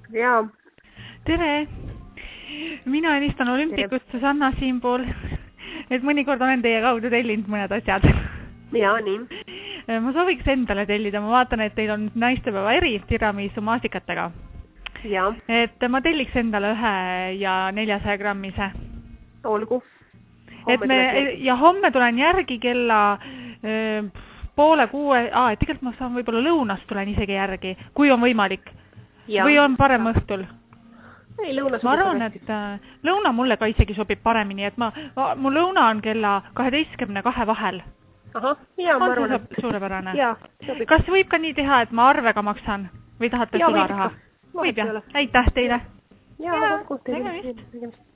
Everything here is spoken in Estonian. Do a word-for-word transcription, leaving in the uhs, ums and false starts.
Jaa. Tere! Mina helistan Olümpikust Susanna siinpool, et mõnikord olen teie kaudu tellinud mõned asjad. Jaa, nii. Ma sooviks endale tellida, ma vaatan, et teil on naistepäeva eri tiramisu maasikatega. Jaa. Et ma telliks endale ühe ja neljasaja grammise. Olgu. Et me, ja homme tulen järgi kella öö, poole kuue, aa, et tegelikult ma saan võib-olla lõunast tulen isegi järgi, kui on võimalik. Ja. Või on parem õhtul? Ei, lõuna ma arvan, et äh, lõuna mulle ka isegi sobib paremini, et ma, mu lõuna on kella kaheteistkümne kahe vahel. Ahah, jaa, ma arvan, et... suurepärane. Jaa, sobib. Kas võib ka nii teha, et ma arvega maksan? Või tahate sularaha? Võib, jah. Aitäh teile! Jaa, võtku teile.